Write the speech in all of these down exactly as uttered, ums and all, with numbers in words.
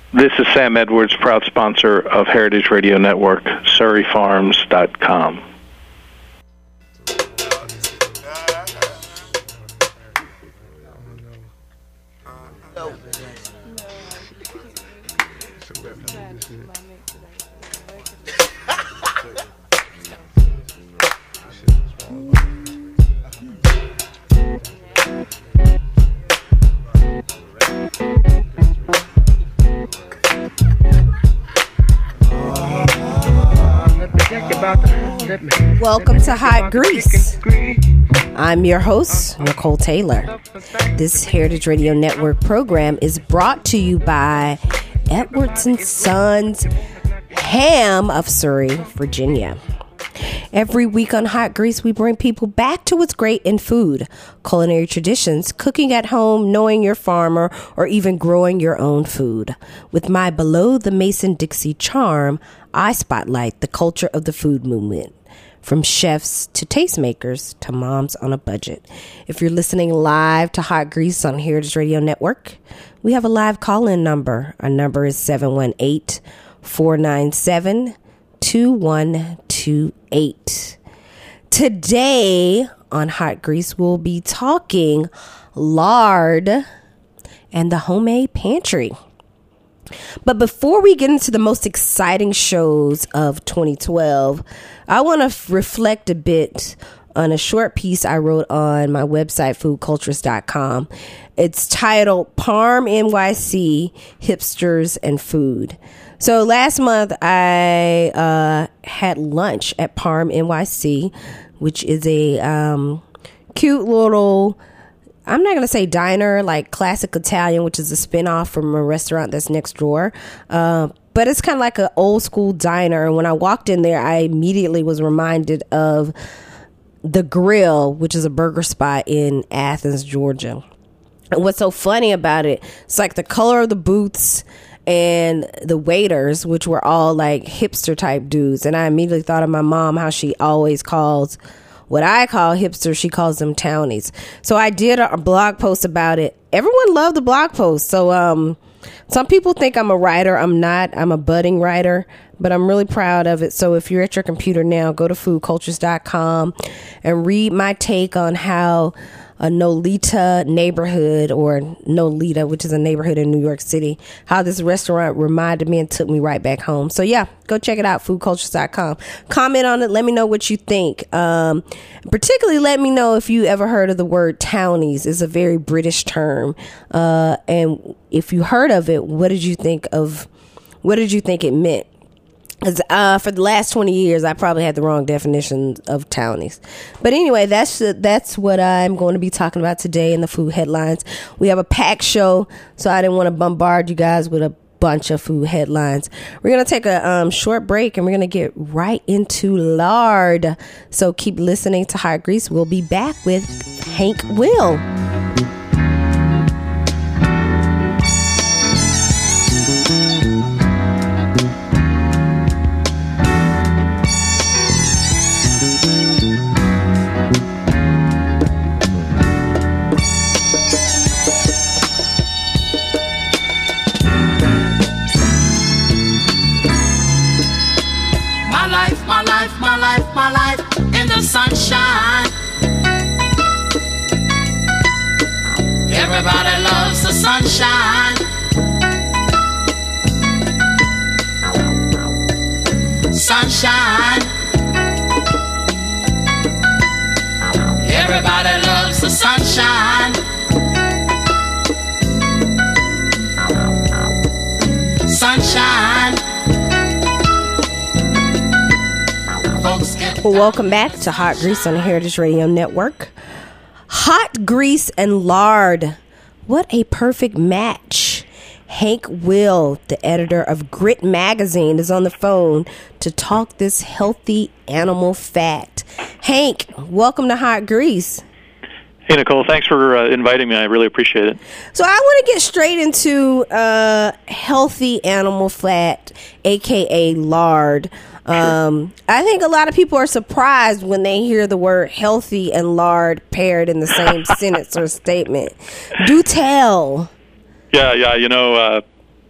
This is Sam Edwards, proud sponsor of Heritage Radio Network, Surrey Farms dot com. Welcome to Hot Grease. I'm your host, Nicole Taylor. This Heritage Radio Network program is brought to you by Edwards and Sons Ham of Surrey, Virginia. Every week on Hot Grease, we bring people back to what's great in food, culinary traditions, cooking at home, knowing your farmer, or even growing your own food. With my Below the Mason-Dixie charm, I spotlight the culture of the food movement, from chefs to tastemakers to moms on a budget. If you're listening live to Hot Grease on Heritage Radio Network, we have a live call-in number. Our number is seven one eight, four nine seven, two one two eight. Today on Hot Grease, we'll be talking lard and the homemade pantry. But before we get into the most exciting shows of twenty twelve, I want to f- reflect a bit on a short piece I wrote on my website, food cultures dot com. It's titled Parm N Y C, Hipsters and Food. So last month, I uh, had lunch at Parm N Y C, which is a um, cute little, I'm not going to say diner, like classic Italian, which is a spinoff from a restaurant that's next door. Uh, but it's kind of like an old school diner. And when I walked in there, I immediately was reminded of The Grill, which is a burger spot in Athens, Georgia. And what's so funny about it, it's like the color of the booths and the waiters, which were all like hipster type dudes. And I immediately thought of my mom, how she always calls what I call hipsters, she calls them townies. So I did a blog post about it. Everyone loved the blog post. So um, some people think I'm a writer. I'm not. I'm a budding writer, but I'm really proud of it. So if you're at your computer now, go to food cultures dot com and read my take on how a Nolita neighborhood, or Nolita, which is a neighborhood in New York City, how this restaurant reminded me and took me right back home. So yeah, go check it out, food cultures dot com. Comment on it. Let me know what you think. Um, particularly let me know if you ever heard of the word townies. It's a very British term. Uh, and if you heard of it, what did you think of, what did you think it meant? Because uh, for the last twenty years, I probably had the wrong definition of townies. But anyway, that's that's what I'm going to be talking about today in the food headlines. We have a packed show, so I didn't want to bombard you guys with a bunch of food headlines. We're going to take a um, short break, and we're going to get right into lard. So keep listening to Hot Grease. We'll be back with Hank Will. My life in the sunshine. Everybody loves the sunshine. Sunshine. Everybody loves the sunshine. Sunshine. Well, welcome back to Hot Grease on the Heritage Radio Network. Hot grease and lard. What a perfect match. Hank Will, the editor of Grit Magazine, is on the phone to talk this healthy animal fat. Hank, welcome to Hot Grease. Hey, Nicole, thanks for uh, inviting me. I really appreciate it. So I want to get straight into uh, healthy animal fat, a k a lard. Um, I think a lot of people are surprised when they hear the word healthy and lard paired in the same sentence or statement. Do tell. Yeah, yeah, you know, uh,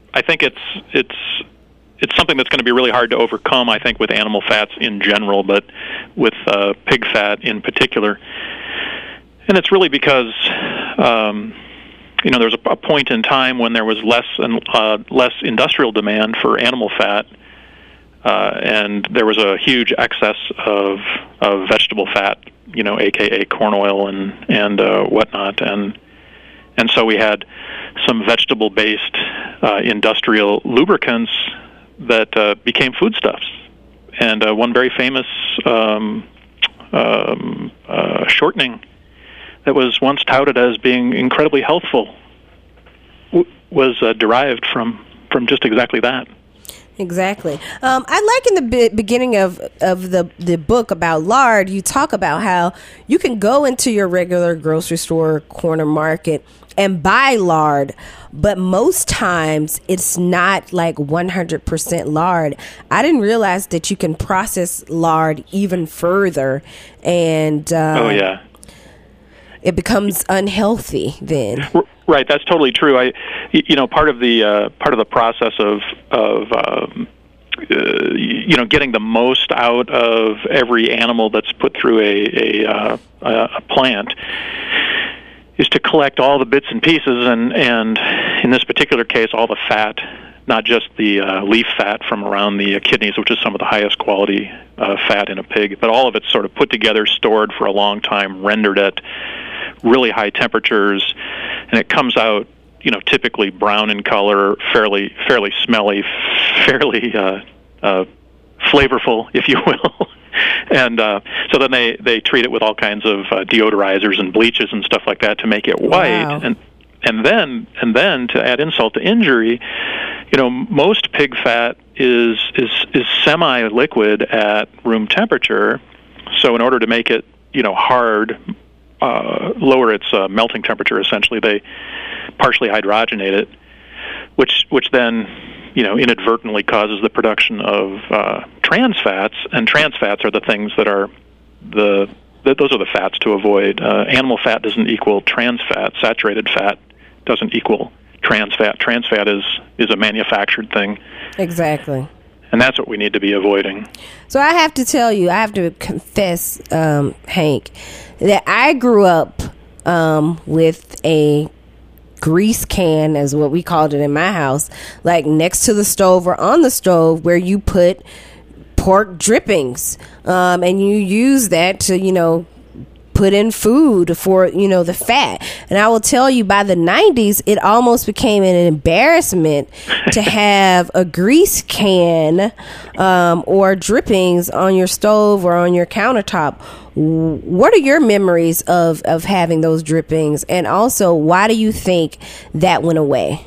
I think it's it's it's something that's going to be really hard to overcome, I think, with animal fats in general, but with uh, pig fat in particular. And it's really because, um, you know, there's a, a point in time when there was less and uh, less industrial demand for animal fat, uh, and there was a huge excess of of vegetable fat, you know, aka corn oil and and uh, whatnot, and and so we had some vegetable-based uh, industrial lubricants that uh, became foodstuffs, and uh, one very famous um, um, uh, shortening that was once touted as being incredibly healthful w- was uh, derived from from just exactly that. Exactly. Um, I like in the be- beginning of, of the, the book about lard, you talk about how you can go into your regular grocery store, corner market, and buy lard, but most times it's not like one hundred percent lard. I didn't realize that you can process lard even further, and uh, oh yeah, it becomes unhealthy then. Right, that's totally true. I, you know, part of the uh, part of the process of of um, uh, you know getting the most out of every animal that's put through a a, uh, a plant is to collect all the bits and pieces, and and in this particular case, all the fat, not just the uh, leaf fat from around the uh, kidneys, which is some of the highest quality uh, fat in a pig, but all of it's sort of put together, stored for a long time, rendered at really high temperatures, and it comes out, you know, typically brown in color, fairly fairly smelly, fairly uh, uh, flavorful, if you will. And uh, so then they, they treat it with all kinds of uh, deodorizers and bleaches and stuff like that to make it white. Wow. And and then and then to add insult to injury, you know, most pig fat is is is semi-liquid at room temperature. So in order to make it, you know, hard, uh, lower its uh, melting temperature, essentially, they partially hydrogenate it, which which then, you know, inadvertently causes the production of uh, trans fats, and trans fats are the things that are the, the those are the fats to avoid. Uh, animal fat doesn't equal trans fat. Saturated fat doesn't equal trans fat. Trans fat is is a manufactured thing. Exactly. And that's what we need to be avoiding. So I have to tell you, I have to confess, um, Hank, that I grew up um, with a grease can, as what we called it in my house, like next to the stove or on the stove, where you put pork drippings, um, and you use that to, you know, put in food for, you know, the fat. And I will tell you, by the nineties, it almost became an embarrassment to have a grease can um, or drippings on your stove or on your countertop. What are your memories of, of having those drippings? And also, why do you think that went away?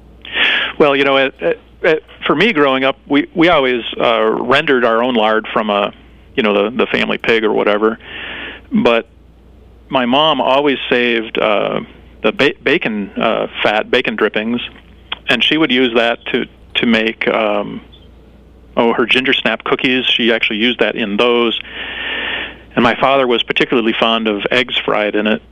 Well, you know, it, it, it, for me growing up, we, we always uh, rendered our own lard from a, you know, the, the family pig or whatever. But my mom always saved uh, the ba- bacon uh, fat, bacon drippings, and she would use that to to make um, oh her ginger snap cookies. She actually used that in those. And my father was particularly fond of eggs fried in it.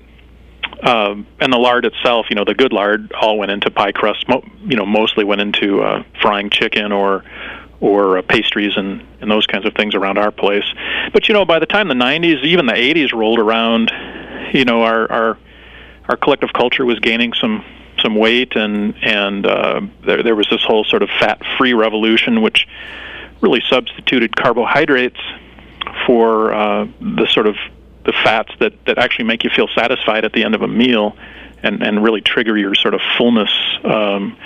Um, and the lard itself, you know, the good lard, all went into pie crust. Mo- you know, mostly went into uh, frying chicken or or uh, pastries and, and those kinds of things around our place. But, you know, by the time the nineties, even the eighties rolled around, you know, our our, our collective culture was gaining some, some weight, and, and uh, there, there was this whole sort of fat-free revolution, which really substituted carbohydrates for uh, the sort of the fats that, that actually make you feel satisfied at the end of a meal and, and really trigger your sort of fullness um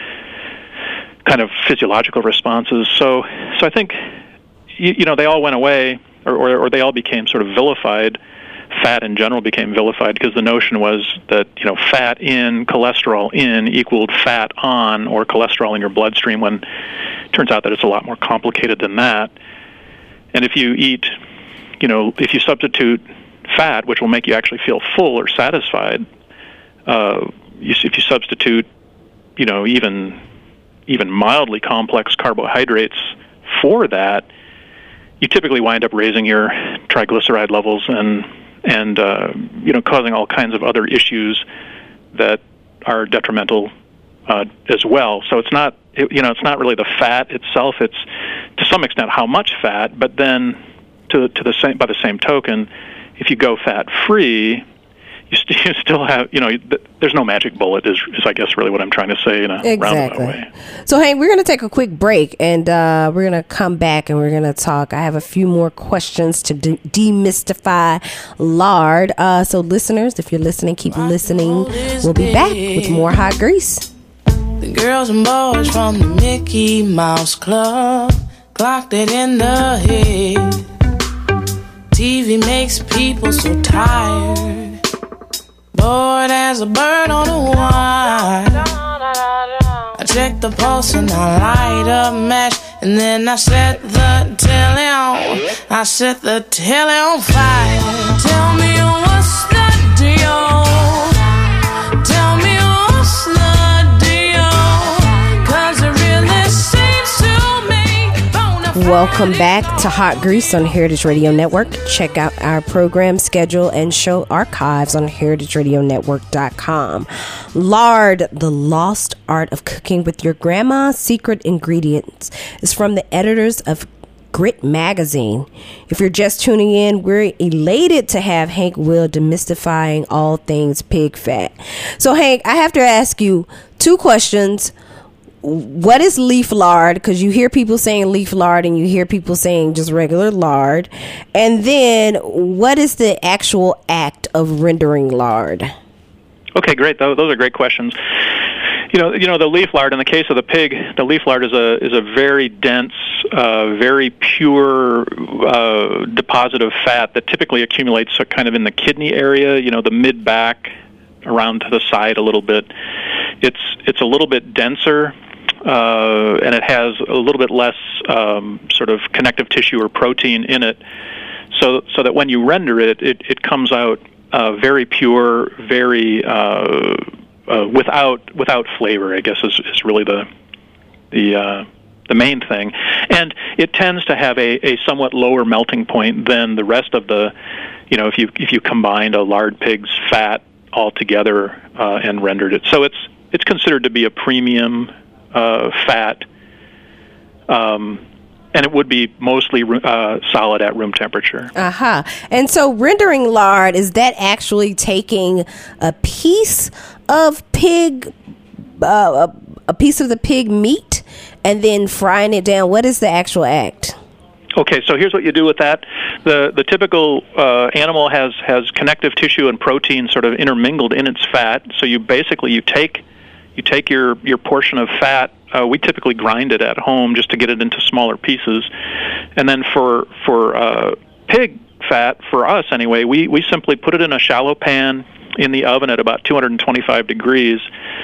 kind of physiological responses. So, so I think, you, you know, they all went away, or, or, or they all became sort of vilified. Fat in general became vilified because the notion was that, you know, fat in, cholesterol in equaled fat on, or cholesterol in your bloodstream, when it turns out that it's a lot more complicated than that. And if you eat, you know, if you substitute fat, which will make you actually feel full or satisfied, uh, you, if you substitute, you know, even even mildly complex carbohydrates for that, you typically wind up raising your triglyceride levels and and uh, you know, causing all kinds of other issues that are detrimental uh, as well. So it's not it, you know, it's not really the fat itself. It's to some extent how much fat, but then to to the same by the same token, if you go fat free, you, st- you still have, you know, th- there's no magic bullet. Is, is I guess really what I'm trying to say in a exactly. roundabout way. So, hey, we're going to take a quick break, and uh, we're going to come back and we're going to talk. I have a few more questions to de- demystify lard. Uh, so, listeners, if you're listening, keep listening. We'll be back with more Hot Grease. The girls and boys from the Mickey Mouse Club clocked it in the head. T V makes people so tired, bored as a bird on a wire. I check the pulse and I light a match, and then I set the telly on. I set the telly on fire. Tell me what's the deal? Tell me what's the deal? 'Cause it really seems to me bona fide. Welcome back to Hot Grease on Heritage Radio Network. Check out our program schedule and show archives on heritage radio network dot com. Lard, the Lost Art of Cooking with Your Grandma's Secret Ingredients, is from the editors of Grit Magazine. If you're just tuning in, we're elated to have Hank Will demystifying all things pig fat. So, Hank, I have to ask you two questions. What is leaf lard? Because you hear people saying leaf lard and you hear people saying just regular lard. And then what is the actual act of rendering lard? Okay, great. Those are great questions. You know, you know, the leaf lard. In the case of the pig, the leaf lard is a is a very dense, uh, very pure uh, deposit of fat that typically accumulates kind of in the kidney area. You know, the mid back, around to the side a little bit. It's it's a little bit denser. Uh, and it has a little bit less um, sort of connective tissue or protein in it, so so that when you render it, it, it comes out uh, very pure, very uh, uh, without without flavor. I guess is, is really the the uh, the main thing, and it tends to have a, a somewhat lower melting point than the rest of the, you know, if you if you combined a lard pig's fat all together uh, and rendered it. So it's it's considered to be a premium Uh, fat, um, and it would be mostly uh, solid at room temperature. Uh-huh. And so rendering lard, is that actually taking a piece of pig, uh, a, a piece of the pig meat and then frying it down? What is the actual act? Okay, so here's what you do with that. The the typical uh, animal has, has connective tissue and protein sort of intermingled in its fat, so you basically, you take You take your, your portion of fat. Uh, we typically grind it at home just to get it into smaller pieces. And then for for uh, pig fat, for us anyway, we, we simply put it in a shallow pan in the oven at about two hundred twenty-five degrees.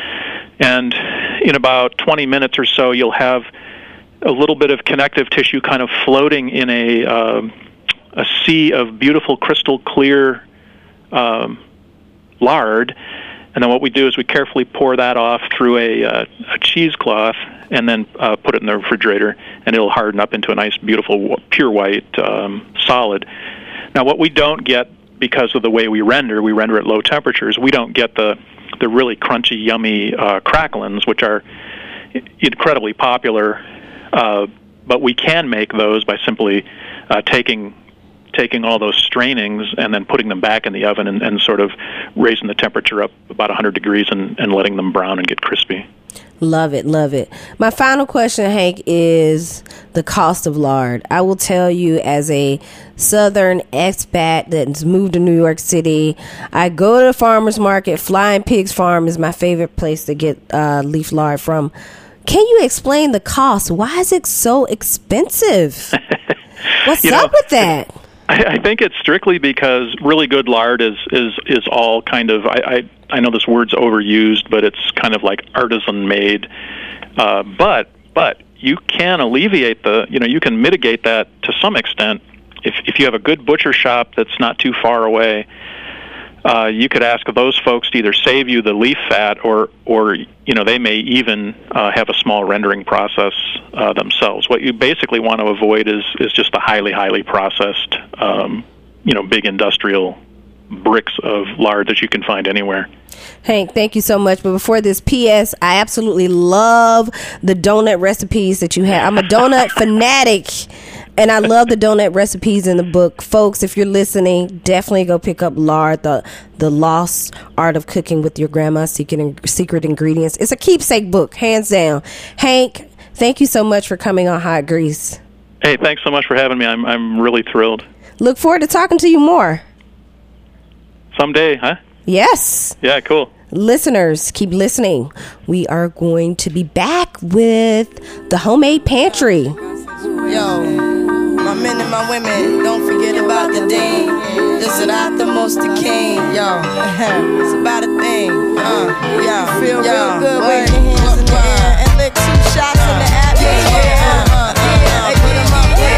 And in about twenty minutes or so, you'll have a little bit of connective tissue kind of floating in a, uh, a sea of beautiful crystal clear um, lard. And then what we do is we carefully pour that off through a, uh, a cheesecloth and then uh, put it in the refrigerator, and it'll harden up into a nice, beautiful, pure white um, solid. Now, what we don't get because of the way we render, we render at low temperatures, we don't get the, the really crunchy, yummy uh, cracklins, which are incredibly popular, uh, but we can make those by simply uh, taking taking all those strainings and then putting them back in the oven and, and sort of raising the temperature up about one hundred degrees and, and letting them brown and get crispy. Love it, love it. My final question, Hank, is the cost of lard. I will tell you, as a Southern expat that's moved to New York City, I go to the farmer's market. Flying Pigs Farm is my favorite place to get uh, leaf lard from. Can you explain the cost? Why is it so expensive? What's you up know, with that? I, I think it's strictly because really good lard is is, is all kind of, I, I, I know this word's overused, but it's kind of like artisan made. Uh, but but you can alleviate the, you know, you can mitigate that to some extent. If if you have a good butcher shop that's not too far away, uh, you could ask those folks to either save you the leaf fat or, or you know, they may even uh, have a small rendering process uh, themselves. What you basically want to avoid is, is just the highly, highly processed, um, you know, big industrial bricks of lard that you can find anywhere. Hank, thank you so much. But before this, P S I absolutely love the donut recipes that you have. I'm a donut fanatic, and I love the donut recipes in the book. Folks, if you're listening, definitely go pick up Lard, the the Lost Art of Cooking with Your Grandma's Secret, Secret Ingredients. It's a keepsake book, hands down. Hank, thank you so much for coming on Hot Grease. Hey, thanks so much for having me. I'm I'm really thrilled. Look forward to talking to you more. Someday, huh? Yes. Yeah, cool. Listeners, keep listening. We are going to be back with the Homemade Pantry. Yo, my men and my women, don't forget about the ding. This is not the most the king. Yo, it's about a thing. Uh, yo, feel yo, real good. Wave your hands in the air and lick two shots in the atmosphere. Uh, uh, uh, put 'em up there.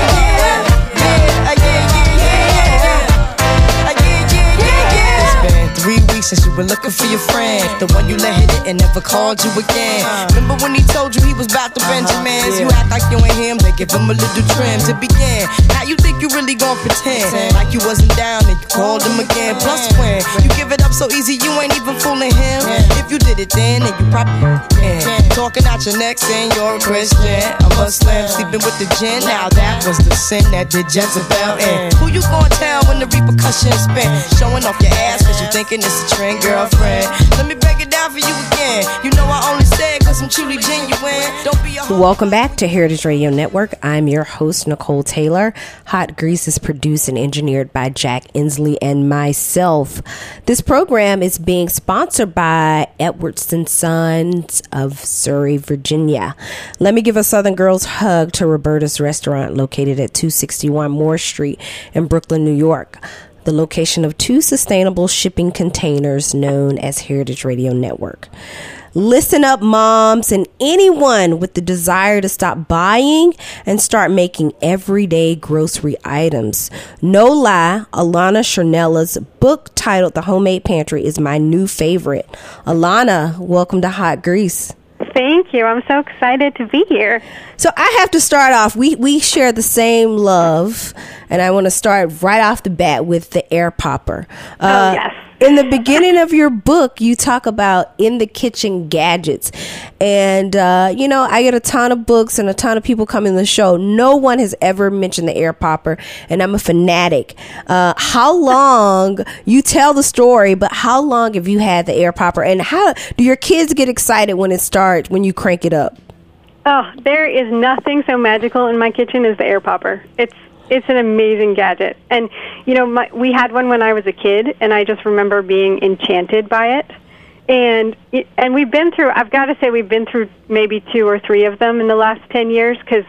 Three weeks since you were looking for your friend, the one you let hit it and never called you again. Remember when he told you he was about to Benjamins? You act like you ain't him, they give him a little trim to begin. Now you think you really gon' pretend like you wasn't down and you called him again. Plus when you give it up so easy, you ain't even fooling him. If you did it then, then you probably can. Talking out your neck saying you're a Christian, a Muslim, sleeping with the gin. Now that was the sin that did Jezebel in. Who you gon' tell when the repercussions spin? Showing off your ass cause you thinking it's a trend, girlfriend. Let me break it down for you again. You know I only say it cause I'm truly genuine. Don't be a ho- Welcome back to Heritage Radio Network. I'm your host, Nicole Taylor. Hot Grease is produced and engineered by Jack Inslee and myself. This program is being sponsored by Edwards and Sons of Surrey, Virginia. Let me give a Southern Girls hug to Roberta's Restaurant, located at two sixty-one Moore Street in Brooklyn, New York, the location of two sustainable shipping containers known as Heritage Radio Network. Listen up, moms, and anyone with the desire to stop buying and start making everyday grocery items. No lie, Alana Chernella's book titled The Homemade Pantry is my new favorite. Alana, welcome to Hot Grease. Thank you. I'm so excited to be here. So I have to start off. We we share the same love, and I want to start right off the bat with the air popper. Uh, oh, yes. In the beginning of your book, you talk about in the kitchen gadgets. And, uh, you know, I get a ton of books and a ton of people come in the show. No one has ever mentioned the air popper, and I'm a fanatic. Uh, how long, you tell the story, but how long have you had the air popper? And how do your kids get excited when it starts, when you crank it up? Oh, there is nothing so magical in my kitchen as the air popper. It's It's an amazing gadget. And, you know, my, we had one when I was a kid, and I just remember being enchanted by it. And and we've been through, I've got to say, we've been through maybe two or three of them in the last ten years, because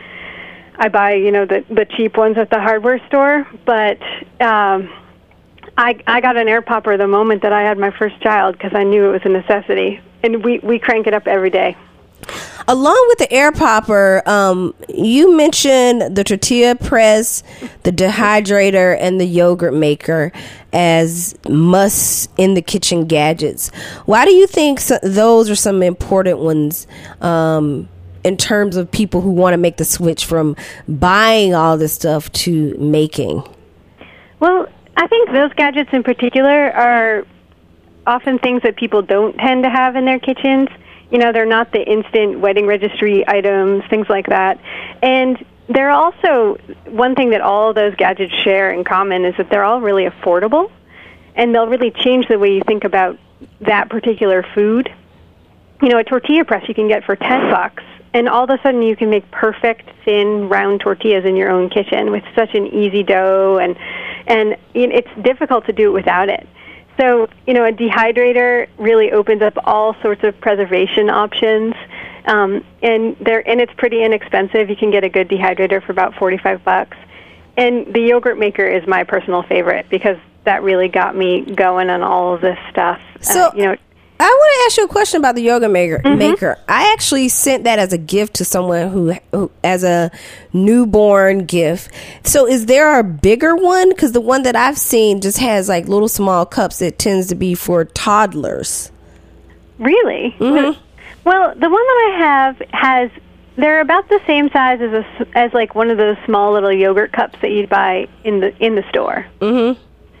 I buy, you know, the, the cheap ones at the hardware store. But um, I, I got an air popper the moment that I had my first child, because I knew it was a necessity. And we, we crank it up every day. Along with the air popper, um, you mentioned the tortilla press, the dehydrator, and the yogurt maker as must in the kitchen gadgets. Why do you think so, those are some important ones um, in terms of people who want to make the switch from buying all this stuff to making? Well, I think those gadgets in particular are often things that people don't tend to have in their kitchens. You know, they're not the instant wedding registry items, things like that. And they're also, one thing that all of those gadgets share in common is that they're all really affordable, and they'll really change the way you think about that particular food. You know, a tortilla press you can get for ten bucks, and all of a sudden you can make perfect, thin, round tortillas in your own kitchen with such an easy dough, and, and it's difficult to do it without it. So, you know, a dehydrator really opens up all sorts of preservation options, um, and they're and it's pretty inexpensive. You can get a good dehydrator for about forty-five bucks. And the yogurt maker is my personal favorite because that really got me going on all of this stuff. So, uh, you know, I want to ask you a question about the yogurt maker. Mm-hmm. Maker. I actually sent that as a gift to someone who, who as a newborn gift. So, is there a bigger one? Because the one that I've seen just has like little small cups. It tends to be for toddlers. Really? Mm-hmm. Well, the one that I have has. They're about the same size as a, as like one of those small little yogurt cups that you'd buy in the in the store. Mm-hmm.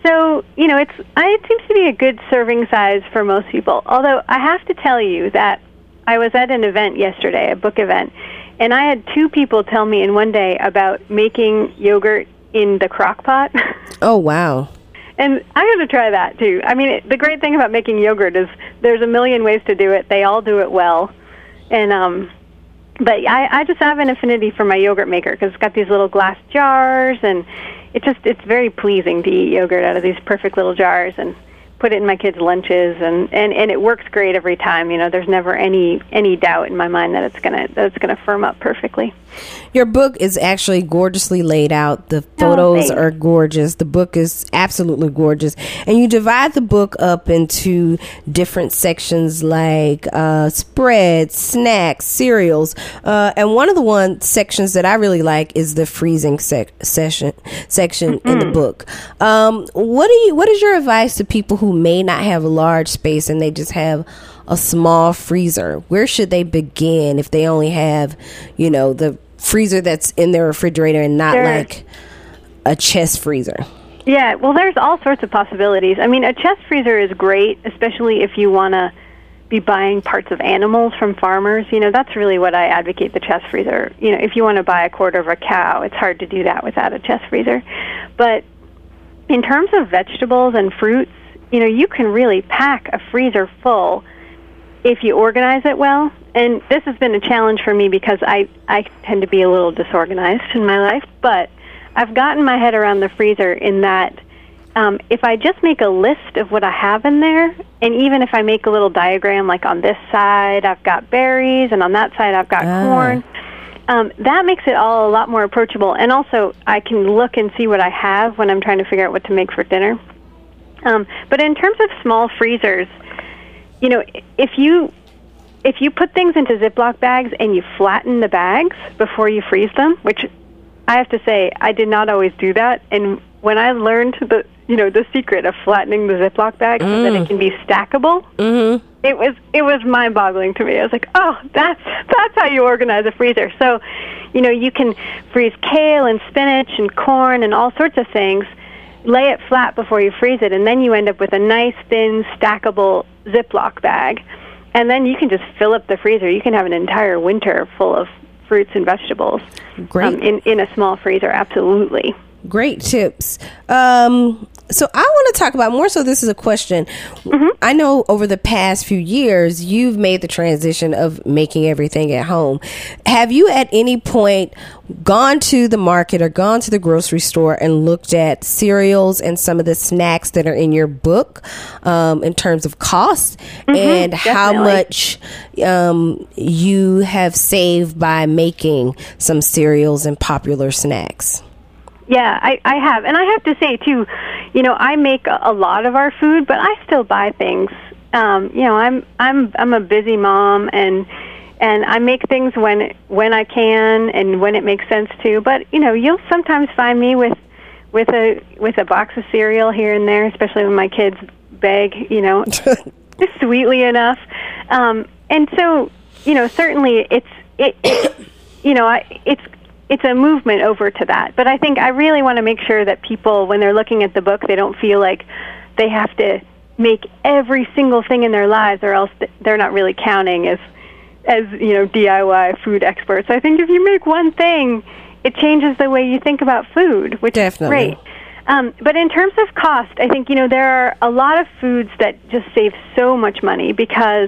So, you know, it's it seems to be a good serving size for most people. Although I have to tell you that I was at an event yesterday, a book event, and I had two people tell me in one day about making yogurt in the crock pot. Oh, wow. And I'm going to try that, too. I mean, it, the great thing about making yogurt is there's a million ways to do it. They all do it well. And, um, but I, I just have an affinity for my yogurt maker because it's got these little glass jars, and it just it's very pleasing to eat yogurt out of these perfect little jars and put it in my kids' lunches, and, and, and it works great every time. You know, there's never any any doubt in my mind that it's gonna that it's gonna firm up perfectly. Your book is actually gorgeously laid out. The photos oh, are gorgeous. The book is absolutely gorgeous. And you divide the book up into different sections like uh, spreads, snacks, cereals. Uh, and one of the one sections that I really like is the freezing sec- session section mm-hmm. in the book. Um, what do you? What is your advice to people who may not have a large space and they just have a small freezer? Where should they begin if they only have, you know, the freezer that's in their refrigerator and not There's, like a chest freezer? Yeah, well, there's all sorts of possibilities. I mean, a chest freezer is great, especially if you want to be buying parts of animals from farmers. You know, that's really what I advocate, the chest freezer. You know, if you want to buy a quarter of a cow, it's hard to do that without a chest freezer. But in terms of vegetables and fruits, you know, you can really pack a freezer full if you organize it well. And this has been a challenge for me because I, I tend to be a little disorganized in my life, but I've gotten my head around the freezer in that um, if I just make a list of what I have in there, and even if I make a little diagram, like on this side I've got berries and on that side I've got ah. corn, um, that makes it all a lot more approachable. And also I can look and see what I have when I'm trying to figure out what to make for dinner. Um, but in terms of small freezers, you know, if you if you put things into Ziploc bags and you flatten the bags before you freeze them, which I have to say I did not always do that, and when I learned the you know the secret of flattening the Ziploc bag mm. so that it can be stackable, mm-hmm. it was it was mind-boggling to me. I was like, oh, that's that's how you organize a freezer. So, you know, you can freeze kale and spinach and corn and all sorts of things. Lay it flat before you freeze it, and then you end up with a nice, thin, stackable Ziploc bag. And then you can just fill up the freezer. You can have an entire winter full of fruits and vegetables. Great. Um, in, in a small freezer, absolutely. Great tips. Um, so I want to talk about more so this is a question. Mm-hmm. I know over the past few years, you've made the transition of making everything at home. Have you at any point gone to the market or gone to the grocery store and looked at cereals and some of the snacks that are in your book um, in terms of cost mm-hmm, and definitely. how much um, you have saved by making some cereals and popular snacks? Yeah, I, I have. And I have to say, too, you know, I make a, a lot of our food, but I still buy things. Um, you know, I'm I'm I'm a busy mom, and and I make things when when I can and when it makes sense to. But, you know, you'll sometimes find me with with a with a box of cereal here and there, especially when my kids beg, you know, sweetly enough. Um, and so, you know, certainly it's it, it you know, I, it's It's a movement over to that. But I think I really want to make sure that people, when they're looking at the book, they don't feel like they have to make every single thing in their lives, or else they're not really counting as, as you know, D I Y food experts. I think if you make one thing, it changes the way you think about food, which Definitely. is great. Um, but in terms of cost, I think, you know, there are a lot of foods that just save so much money because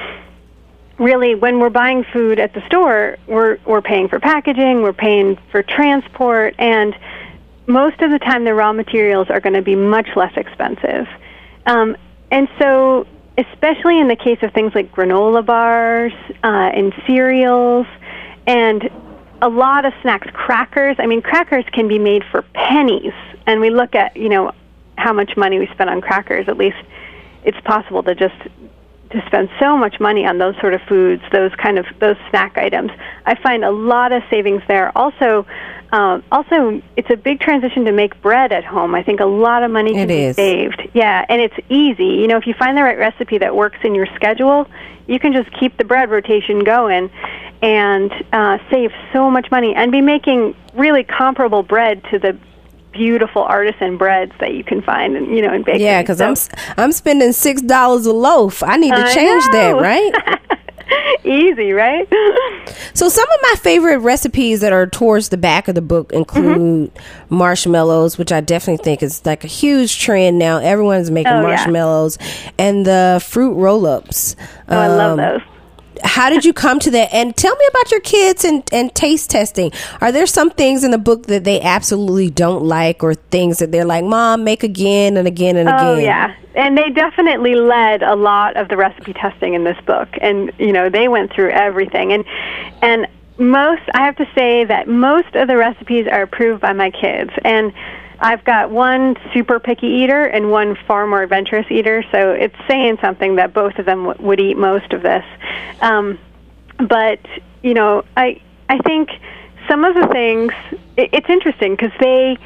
really, when we're buying food at the store, we're we're paying for packaging, we're paying for transport, and most of the time the raw materials are going to be much less expensive. Um, and so, especially in the case of things like granola bars uh, and cereals, and a lot of snacks, crackers. I mean, crackers can be made for pennies, and we look at, you know, how much money we spend on crackers. At least it's possible to just to spend so much money on those sort of foods, those kind of those snack items. I find a lot of savings there. Also, um, also it's a big transition to make bread at home. I think a lot of money can it be is. saved. Yeah, and it's easy. You know, if you find the right recipe that works in your schedule, you can just keep the bread rotation going and uh, save so much money and be making really comparable bread to the beautiful artisan breads that you can find, in, you know, in bakeries. Yeah, because so, I'm I'm spending six dollars a loaf. I need to I change know. that, right? Easy, right? So some of my favorite recipes that are towards the back of the book include mm-hmm. marshmallows, which I definitely think is like a huge trend now. Everyone's making oh, marshmallows, yeah. and the fruit roll-ups. Oh, um, I love those. How did you come to that? And tell me about your kids and, and taste testing. Are there some things in the book that they absolutely don't like, or things that they're like, Mom, make again and again and again? Oh, yeah. And they definitely led a lot of the recipe testing in this book. And, you know, they went through everything. And, and most, I have to say that most of the recipes are approved by my kids. And I've got one super picky eater and one far more adventurous eater, so it's saying something that both of them w- would eat most of this. Um, but, you know, I I think some of the things, it, it's interesting because they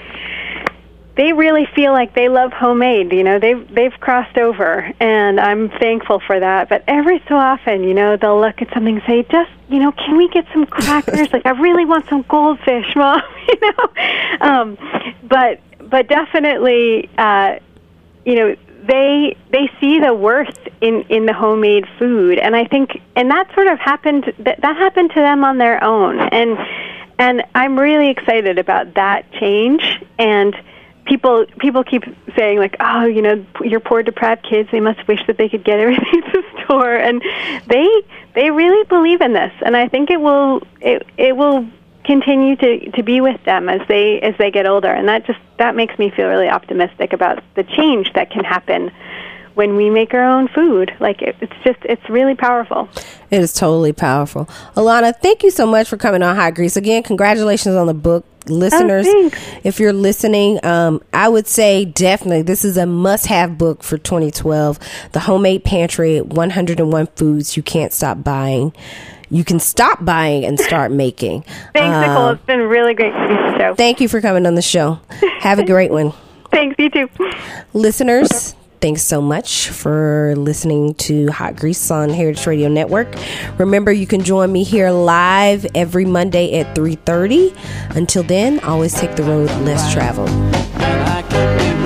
they really feel like they love homemade. You know, they've, they've crossed over, and I'm thankful for that. But every so often, you know, they'll look at something and say, just, you know, can we get some crackers? Like, I really want some goldfish, Mom, you know? Um, but but definitely, uh, you know, they they see the worth in, in the homemade food, and I think, and that sort of happened, that, that happened to them on their own. And, and I'm really excited about that change, and People people keep saying, like, oh, you know, your poor deprived kids, they must wish that they could get everything at the store. And they they really believe in this, and I think it will it it will continue to, to be with them as they as they get older. And that just that makes me feel really optimistic about the change that can happen when we make our own food. Like, it, it's just, it's really powerful. It is totally powerful. Alana, thank you so much for coming on Hot Grease. Again, congratulations on the book. Listeners, oh, if you're listening, um, I would say definitely this is a must-have book for twenty twelve. The Homemade Pantry, one hundred one Foods You Can't Stop Buying. You can stop buying and start making. Thanks, um, Nicole. It's been really great to be on the show. Thank you for coming on the show. Have a great one. Thanks, you too. Listeners, thanks so much for listening to Hot Grease on Heritage Radio Network. Remember, you can join me here live every Monday at three thirty. Until then, always take the road less traveled. And I can be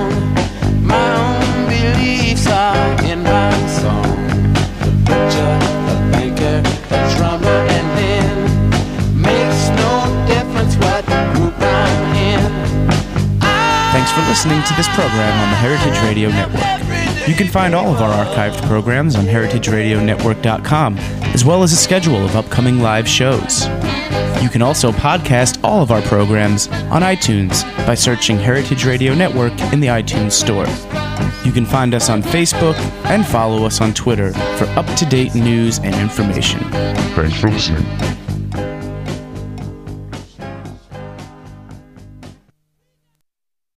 wrong. My own beliefs are in my song. The butcher, the banker, the drummer, and then makes no difference what group I'm in. Thanks for listening to this program on the Heritage Radio Network. You can find all of our archived programs on heritage radio network dot com, as well as a schedule of upcoming live shows. You can also podcast all of our programs on iTunes by searching Heritage Radio Network in the iTunes Store. You can find us on Facebook and follow us on Twitter for up-to-date news and information. Thanks for listening.